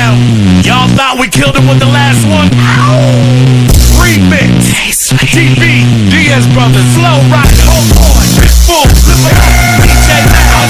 down. Y'all thought we killed him with the last one? Remix. DB, Diaz Brothers, Flow Rider, Hold On, Pitbull, Flip It Up, DJ Now.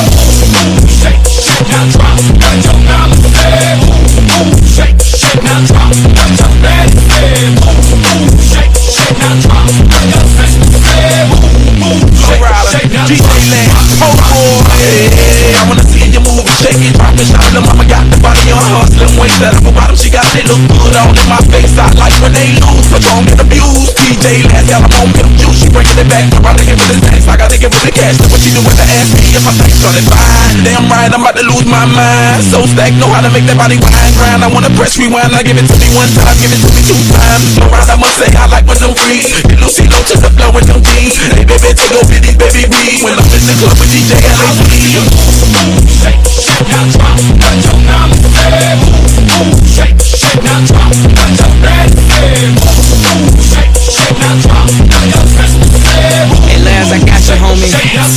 Shake, shake, now drop, got your mouth there. Shake, shake, now drop, got your bed there. Shake, shake, now drop, got your face there. Shake, shake, now drop, hold on. I wanna see you move and shake it, drop it, shot it. Mama got the body on her slim waist, that up her bottom, she got it look good all in my face. I like when they lose, but don't get abused. DJ last gal, I'm on milk juice, she bringing it back. I'm about to give her this tax, I gotta give her the cash. Look what she do with the ass me if I think started fine. Damn right, I'm about to lose my mind. So stacked, know how to make that body wine grind. I wanna press rewind, I give it to me one time, give it to me 2 times. Slow round, I must say I like when them freeze. Get Lucy low to the flow with them jeans. Hey baby, take over these baby weed. When I'm in the club with DJ LAC. Shake, shake, now drop, got your mouth there. Shake, shake, now drop, got your bed there. Shake, shake, now drop, got your face there. Hey Laz, I got you, homie.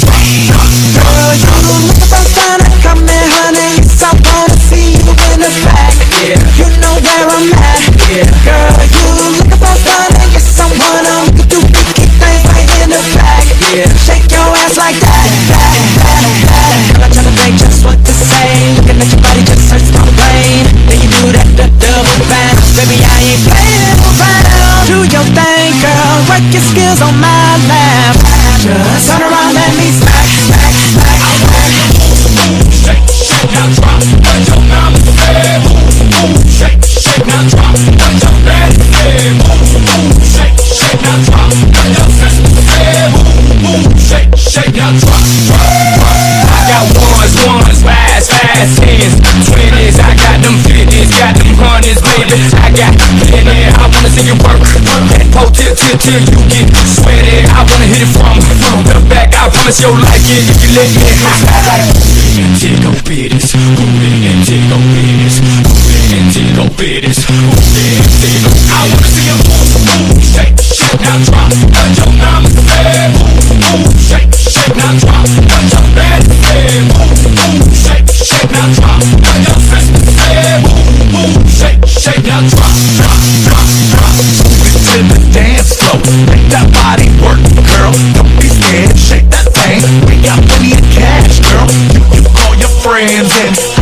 Girl, you look about time to come in, honey. Yes, I wanna see you in the back. Yeah. You know where I'm at. Yeah. Girl, you look about time. Yes, I wanna make you do big things right in the back. Yeah. Shake your ass like that, that, that, that. Girl, I'm tryna think just what to say. Looking at your body just hurts my brain. Then you do that double back. Baby, I ain't playing around. Do your thing, girl. Work your skills on my lap. Just turn around, let me smack, smack, smack, smack. Shake, shake, now drop, got your mouth there. Shake, shake, now drop, got your bed there. Shake, shake, now drop, got your face there. Shake, shake, now drop, drop. I got ones, fast, tens, 20s. I got them 50s, got them hundreds, baby. I got plenty. I wanna see you work that pole till you get sweaty. I wanna hit it from the back. I promise you'll like it if you let me. Tico bitties, Tico bitties, Tico bitties, I wanna see you move, shake, shake, now drop, got your mouth there. Shake, shake, now drop, got your bed there. Shake, shake, now drop, got your face there. Shake, shake, now drop, drop, drop, drop. To the dance floor, make that body work, girl. Don't be scared, shake that thing. We got plenty of cash, girl. You call your friends and